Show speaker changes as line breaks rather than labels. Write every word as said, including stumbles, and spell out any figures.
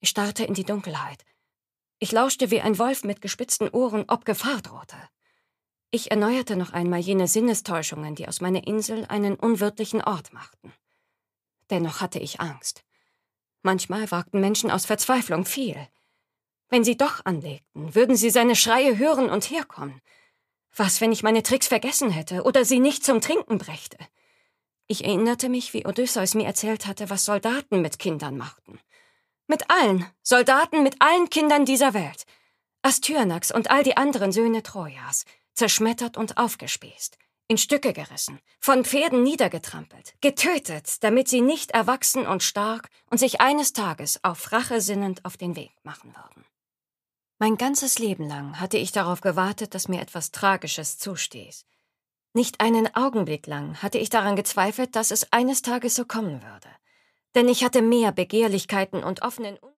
Ich starrte in die Dunkelheit. Ich lauschte wie ein Wolf mit gespitzten Ohren, ob Gefahr drohte. Ich erneuerte noch einmal jene Sinnestäuschungen, die aus meiner Insel einen unwirtlichen Ort machten. Dennoch hatte ich Angst. Manchmal wagten Menschen aus Verzweiflung viel. Wenn sie doch anlegten, würden sie seine Schreie hören und herkommen. Was, wenn ich meine Tricks vergessen hätte oder sie nicht zum Trinken brächte? Ich erinnerte mich, wie Odysseus mir erzählt hatte, was Soldaten mit Kindern machten. Mit allen, Soldaten mit allen Kindern dieser Welt. Astyanax und all die anderen Söhne Trojas, zerschmettert und aufgespießt, in Stücke gerissen, von Pferden niedergetrampelt, getötet, damit sie nicht erwachsen und stark und sich eines Tages auf Rache sinnend auf den Weg machen würden. Mein ganzes Leben lang hatte ich darauf gewartet, dass mir etwas Tragisches zustieß. Nicht einen Augenblick lang hatte ich daran gezweifelt, dass es eines Tages so kommen würde. Denn ich hatte mehr Begehrlichkeiten und offenen